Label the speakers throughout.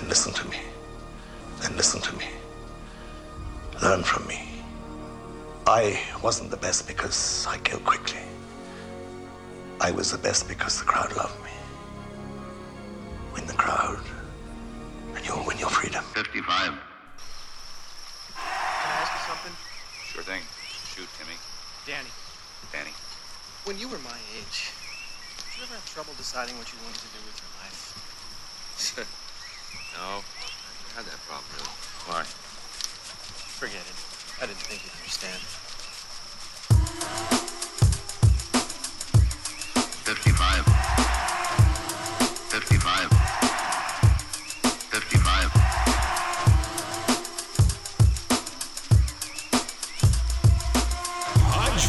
Speaker 1: listen to me. Then listen to me. Learn from me. I wasn't the best because I killed quickly. I was the best because the crowd loved me. Win the crowd, and you'll win your freedom.
Speaker 2: 55.
Speaker 3: Can I ask you something?
Speaker 2: Sure thing. Shoot, Timmy.
Speaker 3: Danny, when you were my age, did you ever have trouble deciding what you wanted to do with your life?
Speaker 2: No, I never had that problem, really. Why?
Speaker 3: Forget it. I didn't think you'd understand.
Speaker 2: 55. 55. 55.
Speaker 4: Punch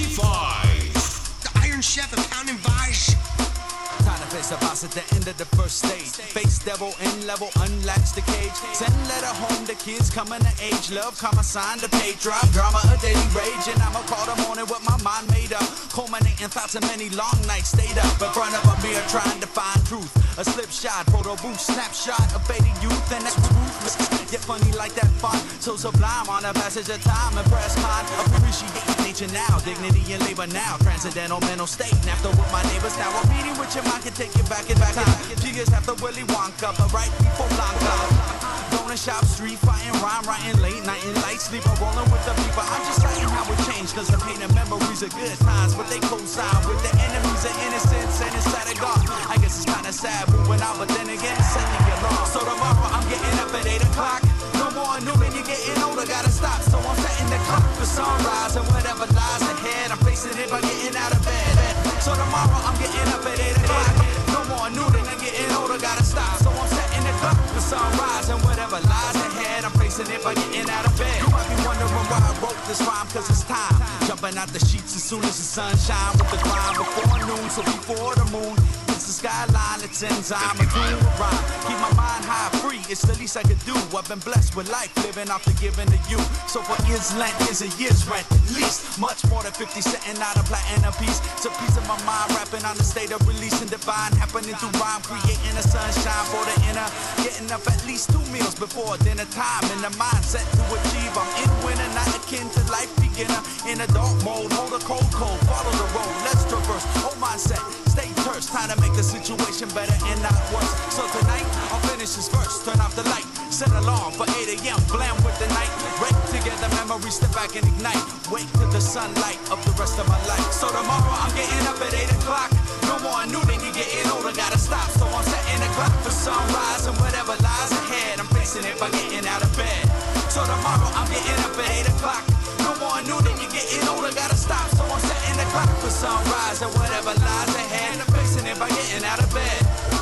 Speaker 4: 55.
Speaker 5: The Iron Chef of Pound and Vaj.
Speaker 6: Time to face the boss at the end of the first stage. Face devil in level, unlatch the cage. Send letter home, the kids coming to age. Love, comma, sign the page. Drop drama, a daily rage. And I'ma call the morning with my mind made up. Culminating thoughts of many long nights stayed up in front of a mirror trying to find truth. A slip shot, photo booth, snapshot of fading youth. And that's ruthless, yet funny like that fun. So sublime on the passage of time. Impressed mind, appreciate nature now. Dignity and labor now. Transcendental mental state. And after with my neighbors now. A meeting with your mind can take you back in time. Figures after Willy Wonka, but right before Blanca. Donut shop, street fighting, rhyme writing, late night and light sleeper, rolling with the people. I'm just writing how it changed, cause the pain and memories are good times, but they co-sign with the enemies of innocence and inside of God. I guess it's kinda sad moving out, but then again, it's setting you long. So tomorrow I'm getting up at 8 o'clock. No more noon, you're getting older, gotta stop. So I'm setting the clock for sunrise, and whatever lies ahead, I'm facing it by getting out of bed. So tomorrow I'm getting up at 8 o'clock. No more noon, I'm getting older, gotta stop. So I'm setting the clock for sunrise, and whatever lies ahead, I'm facing it by getting out of bed. You might be wondering why I wrote this rhyme, cause it's time. Jumping out the sheets as soon as the sun shine with the grind before noon, so before the moon. It's the skyline, it's enzyme, a doing a rhyme. Keep my mind high, free, it's the least I could do. I've been blessed with life, living off the giving to you. So for years lent is a year's rent, at least. Much more than 50 cent out of platinum piece. It's a piece of my mind, rapping on the state of releasing divine. Happening through rhyme, creating a sunshine for the inner. Getting up at least 2 meals before dinner time. In the mindset to achieve, I'm in winter, not akin to life beginner. In adult mode, hold a cold, follow the road, let's traverse. Whole mindset, stay terse, time to make the situation better and not worse. So tonight, I'll finish this verse, turn off the light, set alarm for 8 a.m., blend with the night. Break together memories, step back and ignite. Wake to the sunlight of the rest of my life. So tomorrow, I'm getting up at 8 o'clock. No more noon, and you're getting older, gotta stop. So I'm setting the clock for sunrise, and whatever lies ahead, I'm facing it by getting out of bed. So tomorrow, I'm getting up at 8 o'clock. No more noon, and you're getting older, gotta stop. So I'm setting the clock for sunrise, and whatever lies ahead, I'm facing it by getting out of bed.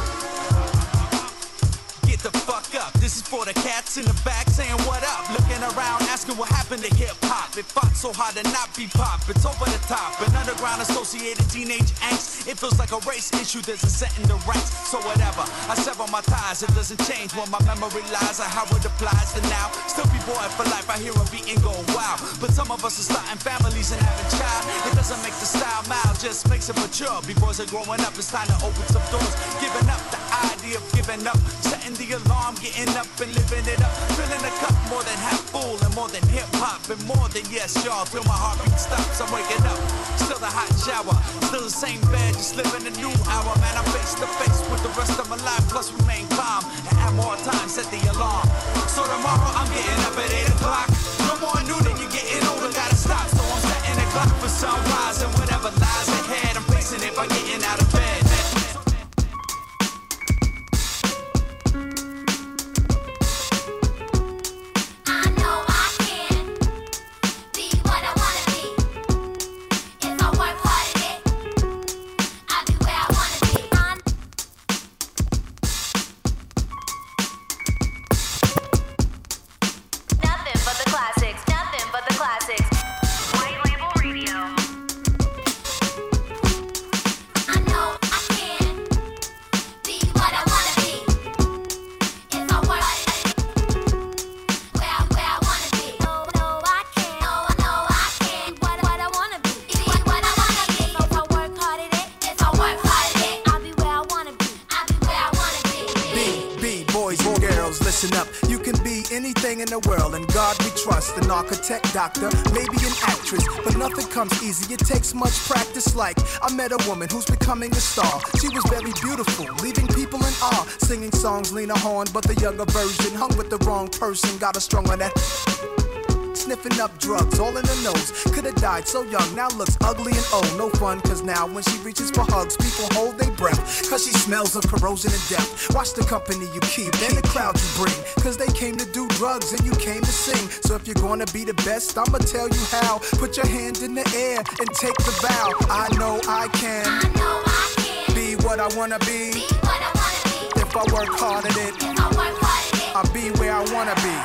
Speaker 6: Get the fuck up, this is for the cats in the back saying what up. Looking around, asking what happened to hip-hop. It fought so hard to not be pop, it's over the top. An underground associated teenage angst. It feels like a race issue, there's a set in the ranks. So whatever, I sever my ties, it doesn't change when my memory lies or how it applies to now. Still be bored for life, I hear a beat and go wow. But some of us are starting families and having child. It doesn't make the style mild, just makes it mature. B-boys are growing up, it's time to open some doors. Giving up the idea of giving up, setting the alarm, getting up and living it up. Filling the cup more than half full and more than hip-hop and more than yes, y'all. Till my heartbeat stops, I'm waking up. Still the hot shower, still the same bed, just living a new hour. Man, I'm face to face with the rest of my life, plus remain calm and add more time, set the alarm. So tomorrow I'm getting up at 8 o'clock. No more noon and you're getting older, gotta stop. So I'm setting the clock for sunrise, and whatever lies ahead, I'm facing it by getting out of bed.
Speaker 7: But the Listen up, you can be anything in the world, and God we trust. An architect, doctor, maybe an actress, but nothing comes easy, it takes much practice. Like, I met a woman who's becoming a star. She was very beautiful, leaving people in awe. Singing songs Lena Horne, but the younger version. Hung with the wrong person, got her strung on that. Sniffing up drugs, all in the nose. Could've died so young, now looks ugly and old. No fun, cause now when she reaches for hugs, people hold their breath, cause she smells of corrosion and death. Watch the company you keep and the crowd you bring, cause they came to do drugs and you came to sing. So if you're gonna be the best, I'ma tell you how. Put your hand in the air and take the vow. I know I can, be what I wanna be. If I work hard at it, I'll be where I wanna be.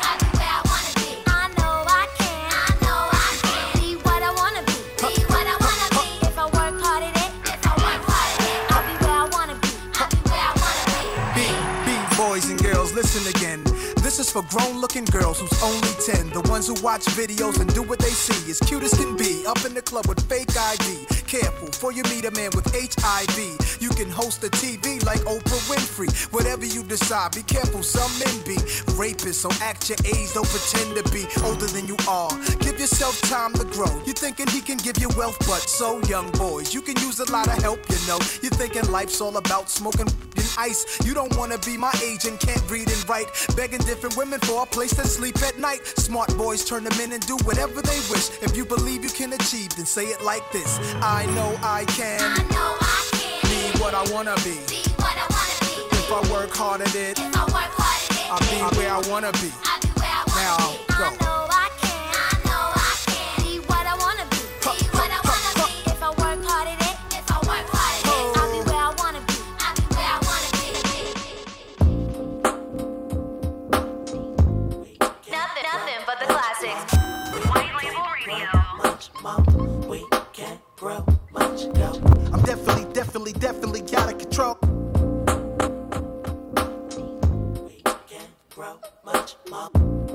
Speaker 7: Listen again. This is for grown-looking girls who's only 10. The ones who watch videos and do what they see. As cute as can be, up in the club with fake ID. Careful, before you meet a man with HIV. You can host a TV like Oprah Winfrey. Whatever you decide, be careful, some men be rapists. So act your age, don't pretend to be older than you are. Give yourself time to grow. You thinking he can give you wealth, but so young boys, you can use a lot of help, you know. You thinking life's all about smoking and ice. You don't wanna be my age and can't read and write. Begging different women for a place to sleep at night. Smart boys turn them in and do whatever they wish. If you believe you can achieve, then say it like this. I know I can. Be what I wanna be. If I work hard at it, I'll be where I wanna be. Now go. I'm definitely out of control. We can't grow much more.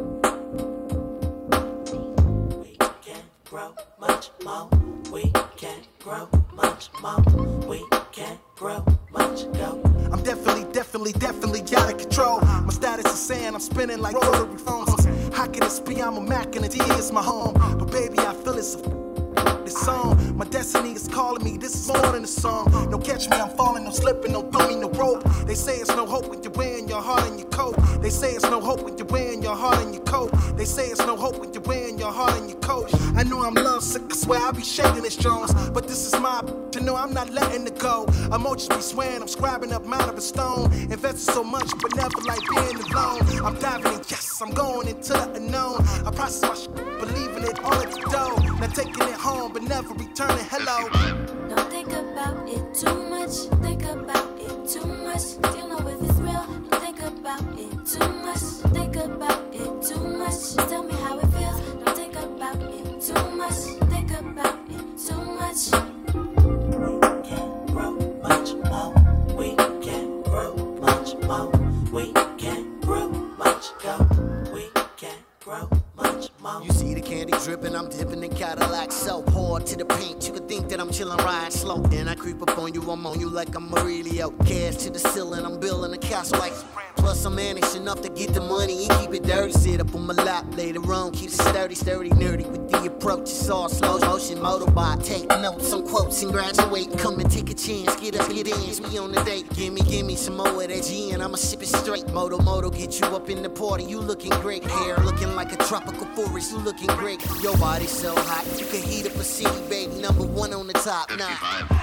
Speaker 7: We can't grow much more. We can't grow much more. We can't grow much go. I'm definitely out of control. My status is saying I'm spinning like rotary phones. How can this be? I'm a Mac and the D is my home. But baby, I feel it's this song. My destiny is calling me, this is more than a song. No catch me, I'm falling, no slipping, no throw me, no rope. They say it's no hope when you're wearing your heart in your coat. They say it's no hope when you're wearing your heart in your coat. They say it's no hope when you're wearing your heart in your coat. I know I'm lovesick, I swear I be shaking this Jones. But this is my to know I'm not letting it go. Emotions be swearing, I'm scribing up out of a stone. Invested so much, but never like being alone. I'm diving in, yes, I'm going into the unknown. I process my shit, believing it all at the door. Now taking it home, but never returning. Hello.
Speaker 8: Don't think about it too much. Think about it too much. You know if it's real. Don't think about it too much. Think about it too much. Tell me how it feels. Don't think about it too much. Think about it too much.
Speaker 7: We can't grow much more. We can't grow much more. We can't grow much go. We can't grow much more.
Speaker 9: You see the candy dripping, I'm dipping in Cadillac. So hard to the paint, you could think that I'm chilling, riding slow. Then I creep up on you, I'm on you like I'm Aurelio. Cash to the ceiling, I'm building a castle like plus I'm managed enough to get the money and keep it dirty. Sit up on my lap later on, keep it sturdy, nerdy with the approach. It's all slow motion, motorbike. Take notes, some quotes and graduate. Come and take a chance, get up, get in. We on the date. Give me some more of that G and I'ma sip it straight. Moto, get you up in the party. You looking great, hair looking like a tropical forest. You looking great, your body so hot. You can heat up a city, baby. Number one on the top now.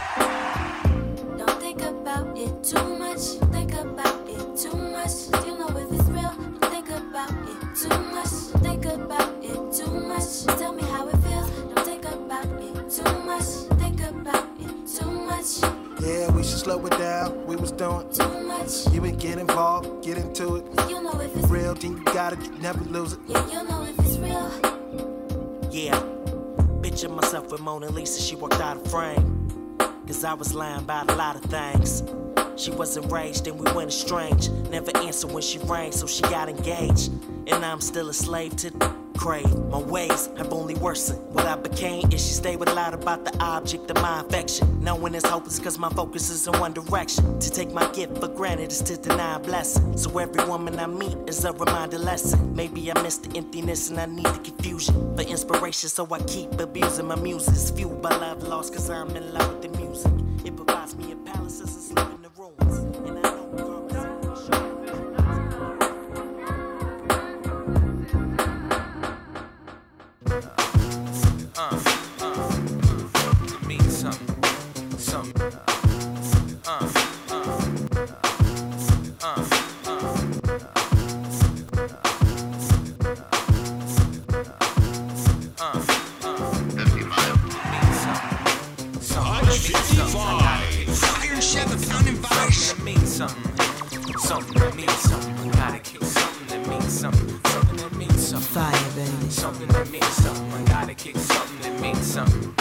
Speaker 8: Don't think about it too much. Think about it too much. You know if it's real. Don't think about it too much. Think about it too much. Tell me how it feels. Don't think about it too much. Think about it too much.
Speaker 7: Yeah, we should slow it down. We was doing
Speaker 8: too much.
Speaker 7: You would get involved, get into it.
Speaker 8: You know if it's
Speaker 7: real, then you gotta never lose it.
Speaker 8: Yeah, you know if it's real.
Speaker 10: Yeah, picture myself with Mona Lisa, she walked out of frame. Cause I was lying about a lot of things. She was enraged and we went estranged. Never answered when she rang, so she got engaged. And I'm still a slave to crave. My ways have only worsened. What I became is she stayed with a lot about the object of my affection. Knowing it's hopeless cause my focus is in one direction. To take my gift for granted is to deny a blessing. So every woman I meet is a reminder lesson. Maybe I missed the emptiness and I need the confusion. For inspiration, so I keep abusing my muses. Fueled by love lost cause I'm in love with the music. It provides me a palace as I sleep in the ruins. And I know
Speaker 6: it means something.
Speaker 5: Iron Chef and Pound and Vice.
Speaker 6: Something that means something. Something that means something. Gotta kick something that means something. Something that means something.
Speaker 7: Fire, baby.
Speaker 6: Something that means something. I gotta kick something that means something.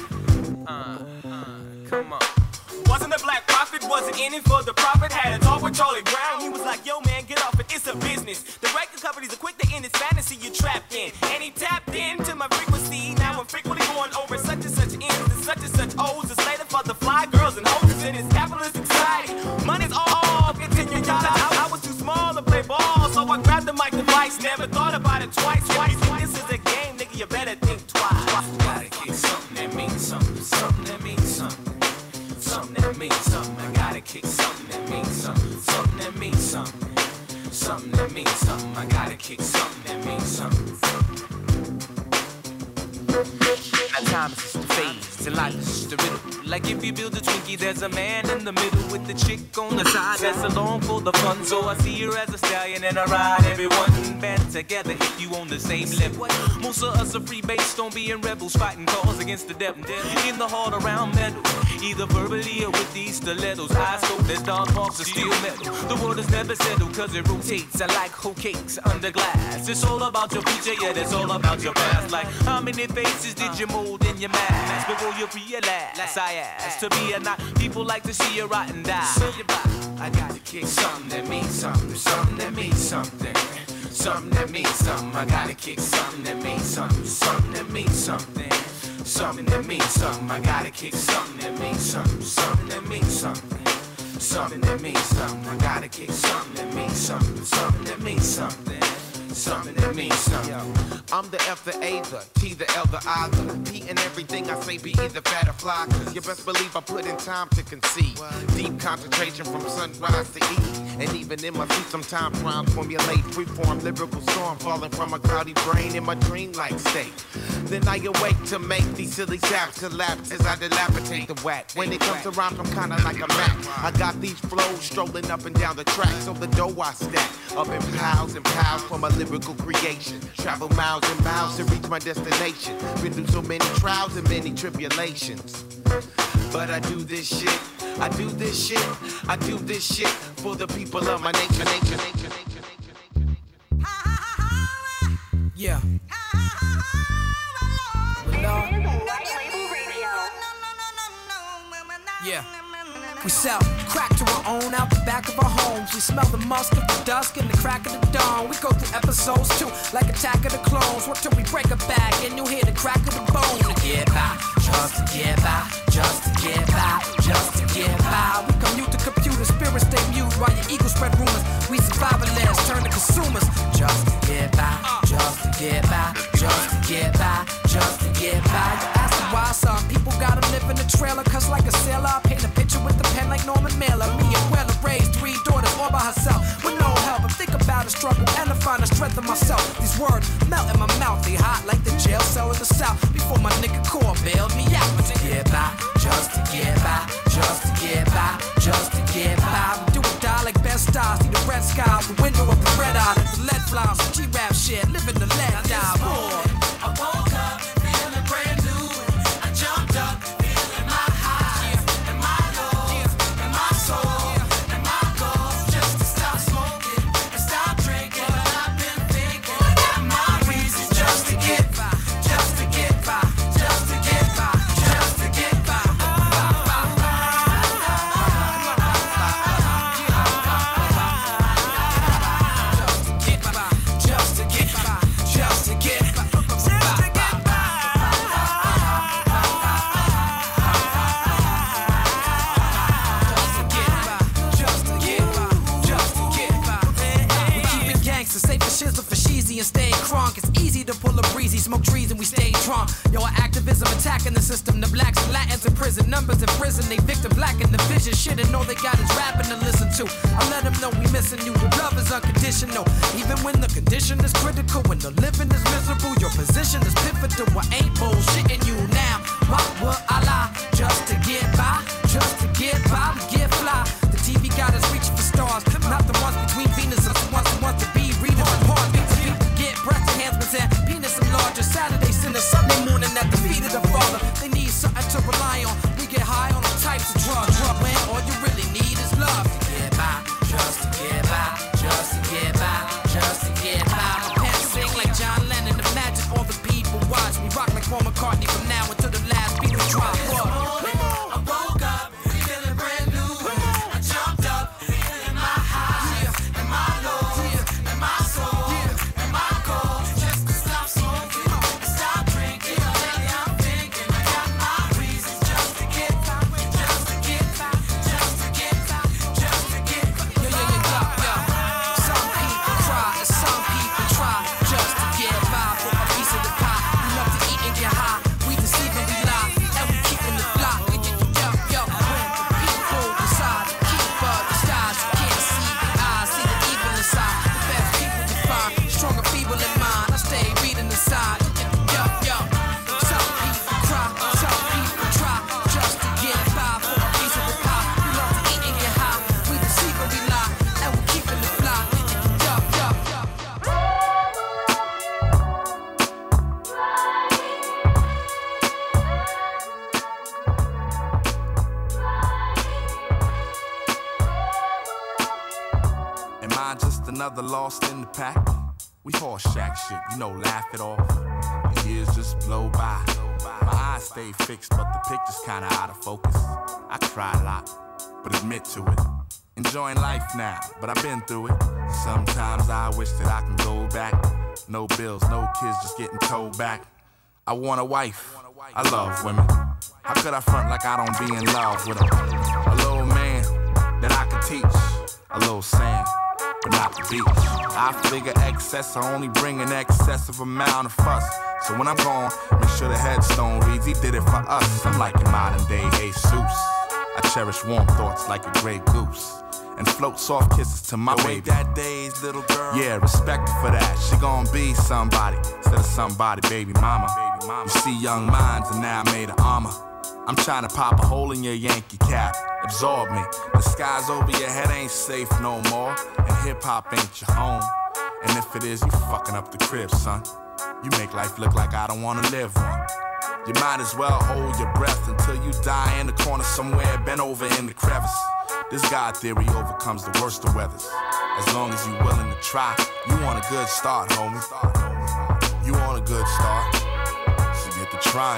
Speaker 6: Come on.
Speaker 11: Wasn't a black prophet, wasn't in it for the profit. Had a talk with Charlie Brown, he was like, yo man, get off it, it's a business. The record companies are quick to end this fantasy you're trapped in. And he tapped into my frequency, now I'm frequently going over such and such ends and such O's. It's later for the fly girls and hoes in this capitalist society. Money's all continue, y'all. I was too small to play ball, so I grabbed the mic device. Never thought about it twice. This is a game, nigga, you better think twice.
Speaker 6: Gotta kick something that means something. Something that means something. Something that means something. I gotta kick something that means something. Something that means something. Something that means something. I gotta kick something that means something. Now time is just a phase, and life is just a riddle. Like if you build a Twinkie, there's a man in the middle with the chick on the side that's along for the fun. So I see her as a stallion and I ride everyone band together if you on the same level. Most of us are free based on being rebels, fighting cause against the devil. In the heart around metal, either verbally or with these stilettos. Eyes cold as Don Parks of steel metal. The world is never settled cause it rotates. I like whole cakes under glass. It's all about your future, yeah, it's all about your past. Like how many faces did you mold in your mask before you realize I asked to be or not? People like to see you rot and die. I gotta kick something that means something. Something that means something. Something that means something. I gotta kick something that means something. Something that means something. Something that means something. I gotta kick something that means something. Something that means something. Something that means something. I gotta kick something that means something. Something that means something. Something that means something.
Speaker 12: I'm the F, the A, the T, the L, the I, the P, and everything I say be either fat or fly. Cause you best believe I put in time to conceive. Deep concentration from sunrise to eve. And even in my sleep sometimes rhymes formulate. Freeform lyrical storm falling from a cloudy brain in my dreamlike state. Then I awake to make these silly saps collapse as I dilapidate the whack. When it comes to rhymes, I'm kinda like a Mac. I got these flows strolling up and down the track. So the dough I stack up in piles and piles for my lyrical creation. Travel miles and miles to reach my destination. Been through so many trials and many tribulations. But I do this shit, I do this shit, I do this shit for the people of my nature.
Speaker 7: Yeah. Yeah. We sell crack to our own out the back of our homes. We smell the musk of the dusk and the crack of the dawn. We go through episodes too, like Attack of the Clones. Work till we break a back and you'll hear the crack of the bone. To get by, just to get by, just to get by, just to get by. We commute to computer, spirits stay mute while your ego spread rumors. We survivalists turn to consumers. Just to get by, just to get by, just to get by, just to get by. You ask me why some people gotta live in the trailer, cause like a sailor, I paint a picture with the pen like Norman Mailer. Me and Weller raised 3 daughters all by herself with no help. I think about the struggle and I find the strength in myself. These words melt in my mouth, they hot like the jail cell in the south. Before my nigga Core bailed me out. But to get by, just to get by, just to get by, just to get by. We do or die like best stars, see the red skies, the window of the red eye, the lead flies, the G-rap shit, living the lead die. I woke up feeling brand new. I jumped up feeling my highs and my lows and my soul and my goals. Just to stop smoking and stop drinking. But I've been thinking I got my reasons just to get by, just to get by, just to get by, just to get by. Just to get by, just to get by, just to get by.
Speaker 13: easy and stay crunk. It's easy to pull a breezy, smoke trees and we stay drunk. Yo, our activism attacking the system. The blacks and Latins in prison, numbers in prison. They victim black in the vision. Shit, and all they got is rapping to listen to. I let them know we missing you. The love is unconditional. Even when the condition is critical, when the living is miserable, your position is pivotal. I ain't bullshitting you now. Why would I lie? Just to get by, just to get by, we get fly. The TV got us reaching for stars, not the ones between Venus and the ones who want to be reading apart. People get breath enhancements and penis and larger. Saturday, Sunday, Sunday morning at the feet of the Father. They need something to rely on. We get high on all types of drugs. When all you really need is love to get by, just to get by, just to get by, just to get by. My pants sing like John Lennon. Imagine all the people watch me rock like Paul McCartney from now until the last beat will drop. I woke up feeling brand new. I jumped up feeling my highs and my lows and my soul and my goals. Just to stop smoking and stop drinking. Lately I'm thinking I got my reasons just to get by, just to get by, just to get by, just to get by. Yo. Some people cry and some people try just to get by for a piece of the pie. We love to eat and get high. We deceive and we lie, and we keeping the fly. When the people decide to keep the skies, you can't see the eyes, see the evil inside. The best people define, strong or feeble in mind. I stay reading the side. Some people cry, some people try just to get by for a piece of the pie. We love to eat and get high. We deceive and we lie, and we keeping the fly.
Speaker 6: Am I just another lost in the pack? We horse shack shit, laugh it off. The years just blow by. My eyes stay fixed, but the picture's kinda out of focus. I cry a lot, but admit to it. Enjoying life now, but I've been through it. Sometimes I wish that I can go back. No bills, no kids, just getting told back. I want a wife, I love women. How could I front like I don't be in love with them? A little man that I could teach. A little sand, but not the beach. I figure excess, I only bring an excessive amount of fuss. So when I'm gone, make sure the headstone reads, he did it for us. I'm like a modern day Jesus. I cherish warm thoughts like a gray goose. And float soft kisses to my baby. That day's little girl. Yeah, respect her for that. She gon' be somebody instead of somebody, baby mama. You see young minds and now I made an armor. I'm trying to pop a hole in your Yankee cap. Absorb me. The skies over your head ain't safe no more. And hip-hop ain't your home. And if it is, you fucking up the crib, son. You make life look like I don't wanna live one. You might as well hold your breath until you die in the corner somewhere, bent over in the crevice. This God theory overcomes the worst of weathers. As long as you're willing to try, you want a good start, homie. You want a good start, so get to trying.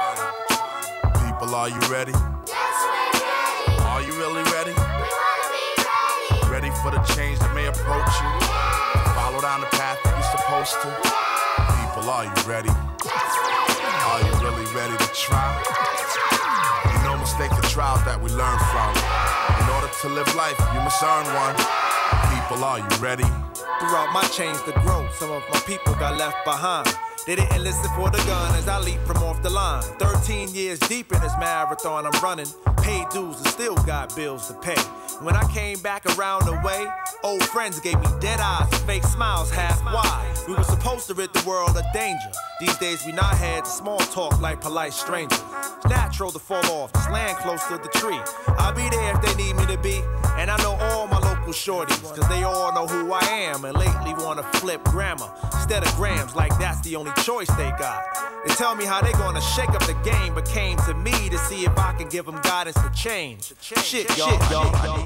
Speaker 6: People, are you ready?
Speaker 8: Yes, we're ready.
Speaker 6: Are you really ready?
Speaker 8: We wanna be ready.
Speaker 6: Ready for the change that may approach you? Follow down the path that you're supposed to. People, are you ready? Are you really ready to try? You know mistakes are trials that we learn from. In order to live life, you must earn one. People, are you ready?
Speaker 14: Throughout my change to grow, some of my people got left behind. They didn't listen for the gun as I leap from off the line. 13 years deep in this marathon I'm running. Paid dues and still got bills to pay. When I came back around the way, old friends gave me dead eyes and fake smiles half wide. We were supposed to rid the world of danger. These days we not had small talk like polite strangers. It's natural to fall off, just land close to the tree. I'll be there if they need me to be. And I know all my local shorties, cause they all know who I am. And lately wanna flip grammar instead of grams, like that's the only choice they got. They tell me how they gonna shake up the game, but came to me to see if I can give them guidance to change. Shit, y'all.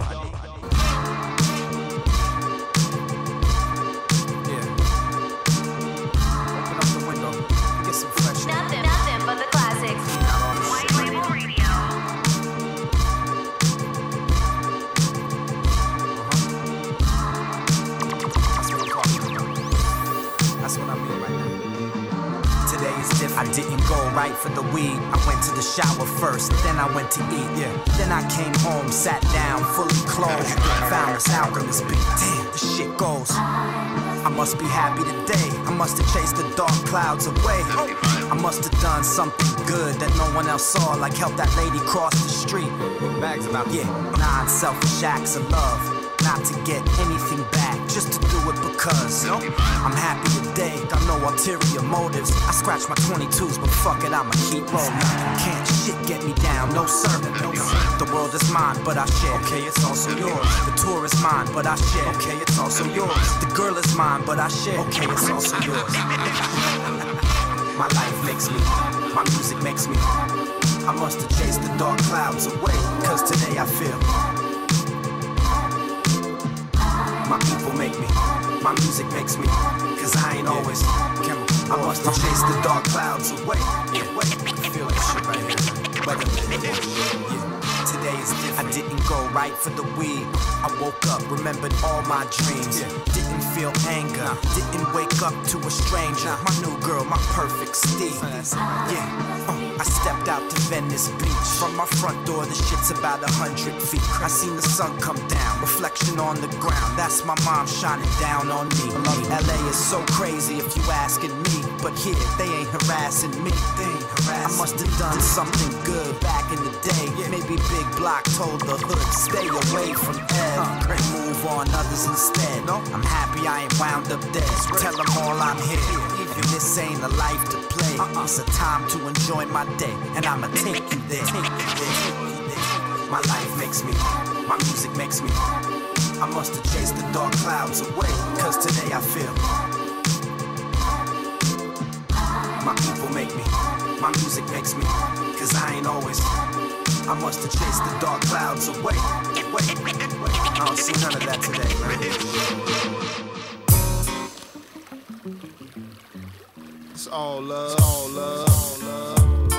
Speaker 8: Nothing but the classics. White Label Radio.
Speaker 13: That's what I mean right now. Today is different. I didn't go right for the weed. I went to the shower first, then I went to eat. Then I came home, sat down, fully clothed. Found this alchemist beat. Damn, the shit goes. I'm
Speaker 6: must be happy today. I must have chased the dark clouds away. I must have done something good that no one else saw, like help that lady cross the street. Bags about yeah, 9 selfish acts of love, not to get anything back, just to do it because I'm happy today. Got no ulterior motives. I scratch my 22s, but fuck it, I'ma keep rolling. Can't shit get me down, no sir. The world is mine, but I share. Okay, it's also yours. The tour is mine, but I share. Okay, it's also yours. The girl is mine, but I share. Okay, it's also yours. My life makes me, my music makes me. I must have chased the dark clouds away, cause today I feel. My people make me, my music makes me, cause I ain't always I must have chased the dark clouds away. I feel like shit right here. Today is different. I didn't go right for the weed. I woke up, remembered all my dreams. Didn't feel anger, didn't wake up to a stranger. My new girl, my perfect steed. I stepped out to Venice Beach. From my front door, the shit's about 100 feet. I seen the sun come down, reflection on the ground. That's my mom shining down on me. LA is so crazy if you asking me, but here they ain't harassing me. I must have done something good back in the day. Maybe Big Block told the hood, stay away from Ed. Move on others instead. I'm happy I ain't wound up dead. Tell them all I'm here. Even this ain't a life to play. It's a time to enjoy my day, and I'ma take you there. My life makes me, my music makes me. I must have chased the dark clouds away, cause today I feel. My people make me, my music makes me, cause I ain't always. I must have chased the dark clouds away. I don't see none of that today, man.
Speaker 15: It's all love, it's all love, all love.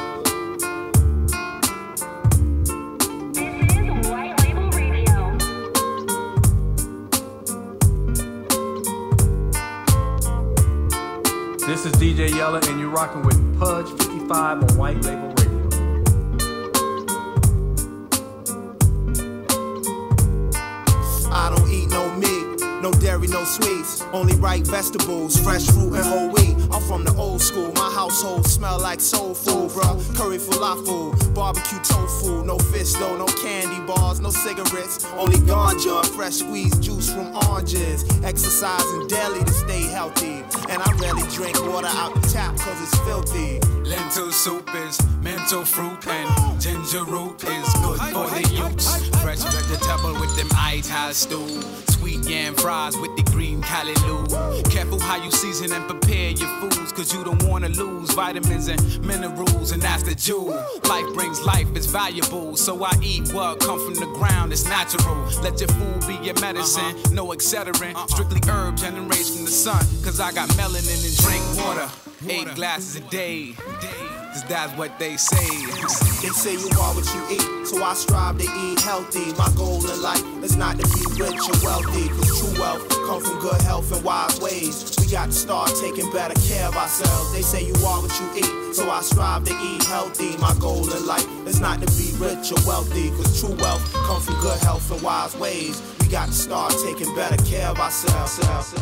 Speaker 16: This is DJ Yella, and you're rocking with Pudge 55 on White Label Radio.
Speaker 15: I don't eat no meat, no dairy, no sweets. Only ripe vegetables, fresh fruit and whole wheat. I'm from the old school, my household smell like soul food, bruh. Curry falafel, barbecue tofu, no fish though, no candy bars, no cigarettes. Only ganja, fresh squeezed juice from oranges. Exercising daily to stay healthy. And I rarely drink water out the tap cause it's filthy.
Speaker 17: Lentil soup is mental fruit and ginger root is good for the youths. Fresh vegetable with them ital stew. Sweet yam fries with the green callaloo. Careful how you season and prepare your foods, cause you don't wanna lose vitamins and minerals, and that's the jewel. Life brings life, it's valuable, so I eat what come from the ground, it's natural. Let your food be your medicine, no accelerant. Strictly herb generates from the sun, cause I got melanin and drink water. 8 glasses a day, cause that's what they say.
Speaker 15: They say you are what you eat, so I strive to eat healthy. My goal in life is not to be rich or wealthy, cause true wealth comes from good health and wise ways. We got to start taking better care of ourselves. They say you are what you eat, so I strive to eat healthy. My goal in life is not to be rich or wealthy, cause true wealth comes from good health and wise ways. We got to start taking better care of ourselves.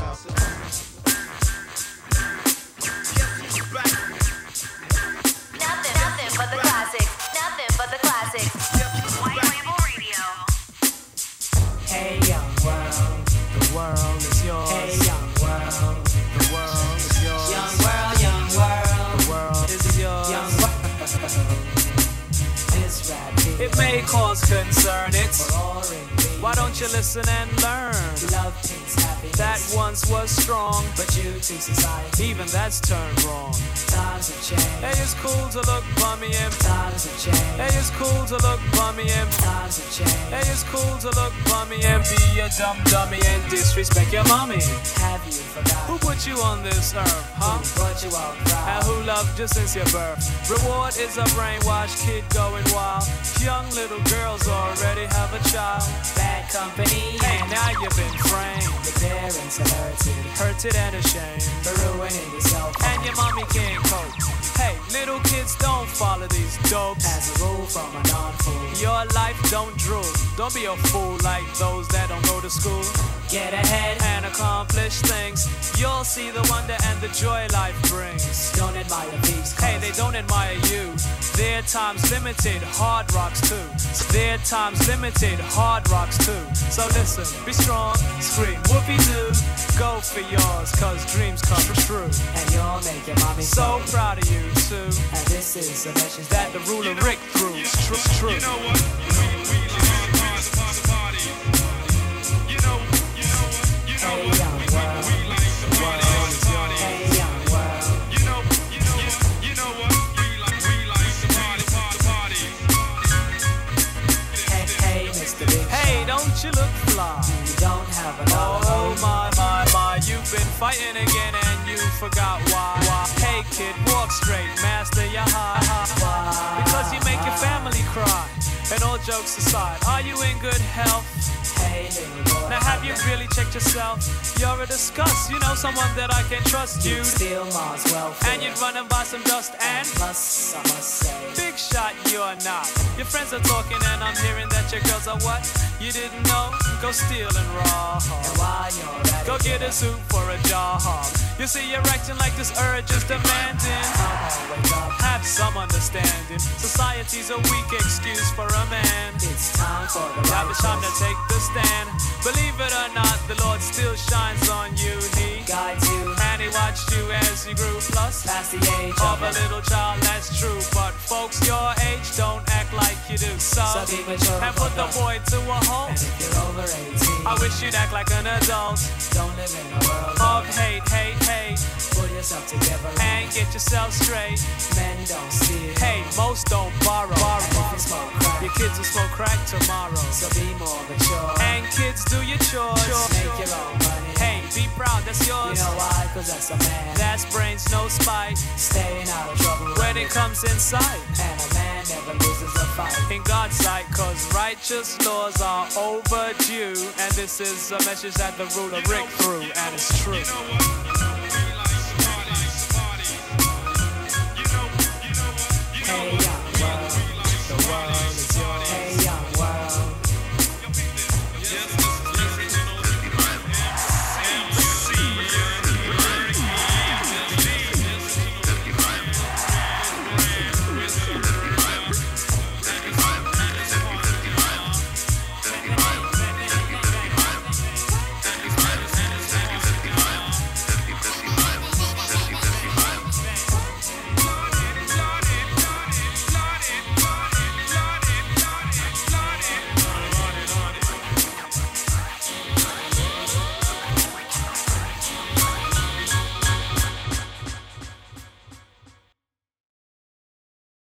Speaker 8: Nothing but the classics. Nothing but the classics. White Label Radio.
Speaker 10: Hey young world, the world is yours. Hey young world, the world is yours. Young world, the world is yours. Young world, this rap beat.
Speaker 11: It may cause concern, it's why don't you listen and learn?
Speaker 10: Love takes happiness
Speaker 11: that once was strong,
Speaker 10: but you to society,
Speaker 11: even that's turned wrong.
Speaker 10: Times have changed.
Speaker 11: Hey, it's cool to look bummy and
Speaker 10: times have changed.
Speaker 11: Hey, it's cool to look bummy and
Speaker 10: times have changed.
Speaker 11: Hey, it's cool to look bummy and be a dumb dummy and disrespect your mommy.
Speaker 10: Have you forgotten
Speaker 11: who put you on this earth, huh?
Speaker 10: Who brought you out proud?
Speaker 11: And who loved you since your birth? Reward is a brainwashed kid going wild. Young little girls already have a child.
Speaker 10: Bad company.
Speaker 11: Hey, now you've been framed.
Speaker 10: Your parents are
Speaker 11: hurted and ashamed
Speaker 10: for ruining yourself.
Speaker 11: And your mommy can't cope. Hey, little kids don't follow these dopes.
Speaker 10: As a rule from a non-fool.
Speaker 11: Your life don't drool. Don't be a fool like those that don't go to school.
Speaker 10: Get ahead
Speaker 11: and accomplish things.
Speaker 18: you'll see the wonder and the joy life brings.
Speaker 19: Don't admire thieves.
Speaker 18: Hey, they don't admire you. Their time's limited, hard rocks too. Their time's limited, hard rocks too. So listen, be strong, scream whoopee-doo. Go for yours, cause dreams come true.
Speaker 19: And you'll make your mommy
Speaker 18: so proud of you too.
Speaker 19: And this is a message
Speaker 18: that the ruler Rick threw. True.
Speaker 4: You know what? We like to party. You know what?
Speaker 19: Hey, young world.
Speaker 4: We like to party.
Speaker 19: Hey, young world.
Speaker 4: You know what? We like to party.
Speaker 19: Hey, Mr. Big
Speaker 18: Hey, don't you look fly?
Speaker 19: You don't have another.
Speaker 18: Oh my, you've been fighting again and you forgot why. Hey kid, walk straight, master your high. Because you make your family cry. And all jokes aside, are you in good health?
Speaker 19: Hey, little boy.
Speaker 18: Now have you really checked yourself? You're a disgust, you know someone that I can trust you.
Speaker 19: Steal Mars welfare.
Speaker 18: And you'd run and buy some dust and
Speaker 19: plus, I must say,
Speaker 18: big shot you're not. Your friends are talking and I'm hearing that your girls are what? You didn't know? Go steal and rob.
Speaker 19: And while you're at
Speaker 18: go
Speaker 19: it,
Speaker 18: get a suit for a job. You see you're acting like this urge is demanding. Have some understanding. Society's a weak excuse for a man.
Speaker 19: It's time for the
Speaker 18: right. It's time to take the stand. Believe it or not, the Lord still shines on you. He
Speaker 19: guides you,
Speaker 18: and He watched you as you grew. Plus,
Speaker 19: past the age
Speaker 18: of a little child, that's true. But folks your age don't act like you do. So
Speaker 19: be mature
Speaker 18: and put the boy to a halt.
Speaker 19: And if you're over 18,
Speaker 18: I wish you'd act like an adult.
Speaker 19: Don't live in a world
Speaker 18: of hate.
Speaker 19: Pull yourself together
Speaker 18: and get yourself straight.
Speaker 19: Men don't steal.
Speaker 18: Hey, most don't borrow.
Speaker 19: And if you smoke crack,
Speaker 18: your kids will smoke crack tomorrow.
Speaker 19: So be more mature.
Speaker 18: And kids, do your chores.
Speaker 19: Make your own money.
Speaker 18: Hey, be proud, that's yours.
Speaker 19: You know why? Cause that's a man.
Speaker 18: That's brains, no spite.
Speaker 19: Staying out of trouble
Speaker 18: when it comes in sight.
Speaker 19: And a man never loses a fight.
Speaker 18: In God's sight, cause righteous laws are overdue. And this is a message that the ruler Rick threw, and it's true.